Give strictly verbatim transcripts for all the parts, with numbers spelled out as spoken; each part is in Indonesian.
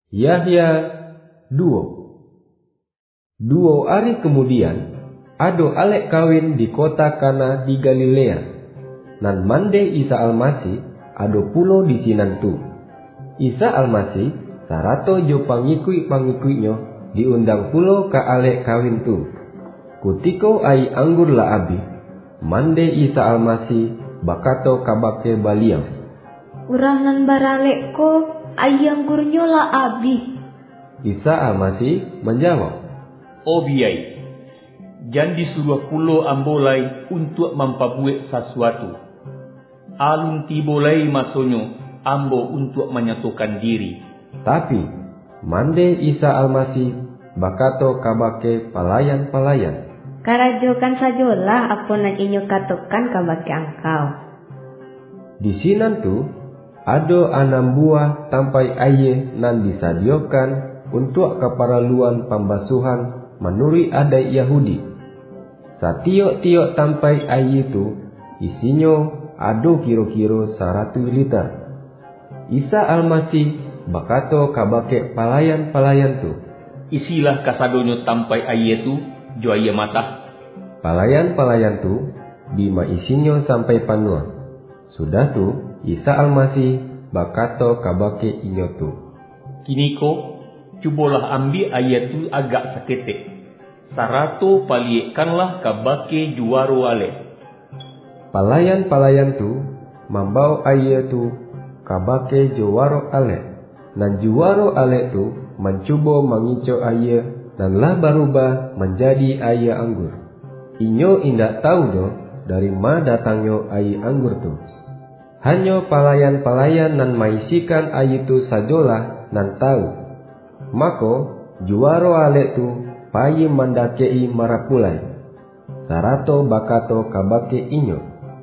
Yahya dua. Dua hari kemudian, ado alek kawin di kota Kana di Galilea. Nan mande Isa Almasih ado pulo di sinan tu. Isa Almasih sarato jo pangikui-pangikuinyo diundang pulo ka alek kawin tu. Kutiko ai anggur la abi, mande Isa Almasih bakato kabake baliau, urang nan baralek ko ai anggurnyo la abi. Isa Almasih menjawab, "Oh biai, jan disuruh pulo ambolai untuk mampabuat sesuatu. Alun tibolai masonyo ambo untuk menyatukan diri." Tapi mande Isa Almasih bakato kabake palayan-palayan, "Karajokan sajolah apa nan inyo katokan kabake angkau." Di sinan tu ado anam buah tampai aye nan disadiokan untuk keperluan pembasuhan menurut adat Yahudi. Satiok-tiok tampai aye tu isinyo ado kiro-kiro seratus liter. Isa Almasih bakato kabake palayan-palayan tu, "Isilah kasadonyo tampai aye tu jo aye mata." Palayan-palayan tu bima isinyo sampai panua. Sudah tu Isa Almasih bakato kabake inyo tu, "Kiniko cubolah ambil ayat tu agak seketik. Sarato paliekkanlah kabake juaro ale." Palayan-palayan tu membau ayat tu kabake juaro ale. Dan juaro ale tu mencuba mengico ayat dan lah berubah menjadi ayat anggur. Inyo indak tahu do dari ma datangnya ayat anggur tu. Hanya palayan-palayan nan maisikan ayat tu sajolah nan tahu. Mako juaro ale tu payi mendakei marapulai. Sarato bakato kabake inyo,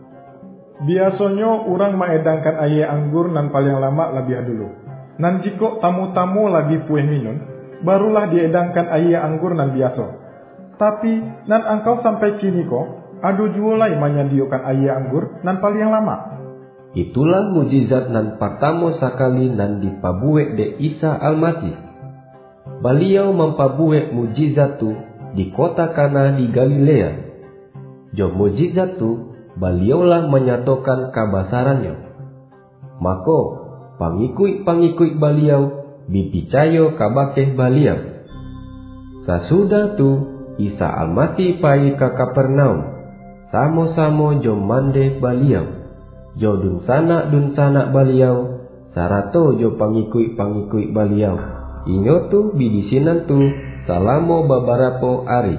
"Biasanya orang maedangkan ayat anggur nan paling lama lebih dulu. Nan jiko tamu-tamu lagi pueh minum, barulah diedangkan ayat anggur nan biasa. Tapi nan angkau sampai kini ko, ado juolai menyediakan ayat anggur nan paling lama." Itulah mujizat nan pertama sekali nan dipabuek de Isa Almasih. Beliau mempabuek mujizat tu di kota Kana di Galilea. Jo mujizat tu beliaulah menyatakan kebesarannya. Maka pangikut-pangikut beliau dipercaya kabake beliau. Sesudah tu Isa Almasih pai ke Kapernaum, samo-samo jo mande beliau. Jo dun sanak dun sanak beliau, sarato jo pangikut-pangikut beliau. Inyo tu bidisinan tu salamo beberapa hari.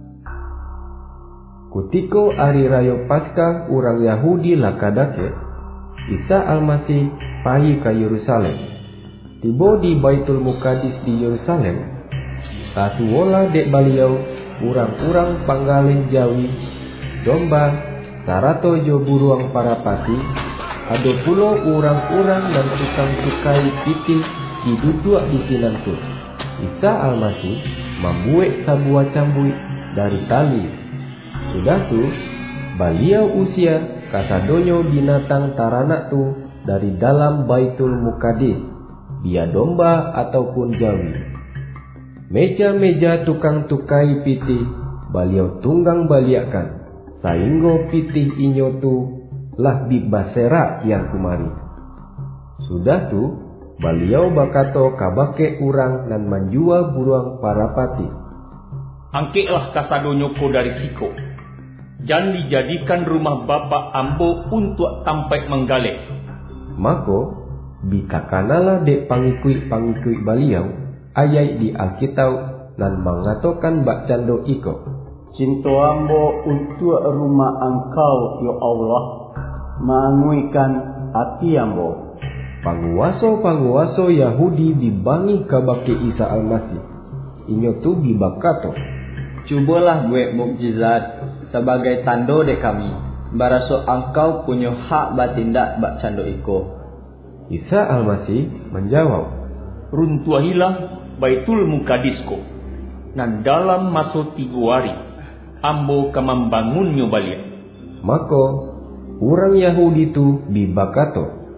Kutiko hari raya Paskah orang Yahudi lakadake, Isa Almasih pai ke Yerusalem. Tiba di Baitul Muqaddis di Yerusalem, kasuola dek beliau urang-urang panggalin Jawi, domba, sarato jo buruang parapati, ado pulo urang-urang dan tukang tukai pitih diduduk di sinan tu. Isa Almasih membuat sebuah cambuk dari tali. Sudah tu beliau usia kasadonyo binatang taranak tu dari dalam Baitul Muqaddis, dia domba ataupun jawi. Meja-meja tukang tukai pitih beliau tunggang baliakan, sehingga pitih inyo tu lah bibaserak yang kumari. Sudah tu beliau bakato kabake urang dan menjual buruang parapati, "Angkeklah kasadonyo ko dari siko, jangan dijadikan rumah bapa ambo untuk tampai menggalek." Mako bikakanalah dek pangikut-pangikut beliau ayat di Alkitab dan mengatakan bak cando iko, "Cinta ambo untuk rumah angkau ya Allah, menguikan hati ambo." Panguaso-panguaso Yahudi dibangi kabake Isa Almasih. Inyo tu bibakato, "Cubalah buat mukjizat sebagai tanda de kami, baraso angkau punya hak batindak bak cando iko." Isa Almasih menjawab, "Runtuahilah Baitul Muqaddisko, nan dalam masa tiga hari ambo ka membangunnya balik." Maka orang Yahudi tu bibakato,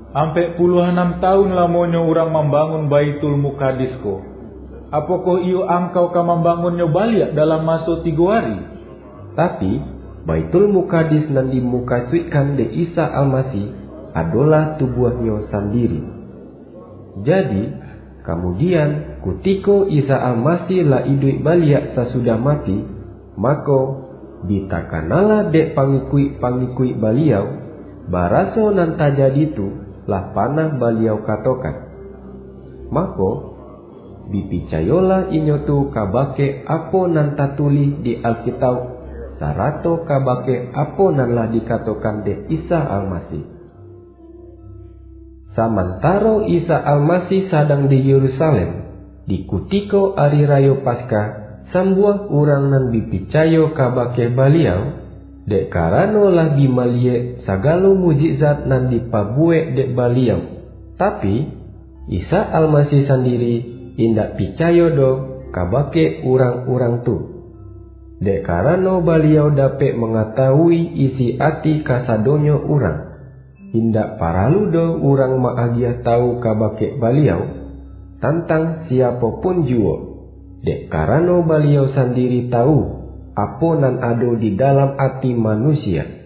Ampe puluhan enam tahun lamonyo orang membangun Baitul Muqaddis ko. Apakah iyo angkau ka membangunnya balik dalam masa tiga hari? Tapi Baitul Muqaddis nan dimukasuikan de Isa Al-Masih adalah tubuhnya sendiri. Jadi kemudian kutiko Isa Al-Masih lah hidup balik sesudah mati, maka ditakanalah dek pangikui-pangikui beliau baraso nan tajadi tu lah panah beliau katokan. Maka dipicayolah inyo tu kabake apo nan tatuli di Alkitab sarato kabake apo nan lah dikatokan de Isa Al-Masih. Samantaro Isa Al-Masih sadang di Yerusalem, di kutiko hari raya Paskah, sambuah orang nan dipicayo kabake beliau, dek karano lah dimalie sagalo mujizat nan dipabuek dek beliau. Tapi Isa Al-Masih sendiri indak picayo do kabake orang-orang tu. Dek karano beliau dapat mengetahui isi hati kasadonyo orang. Indak paralu do orang maagiah tahu kabake beliau tentang siapapun jua. Dek karano beliau sendiri tahu apa nan ado di dalam hati manusia.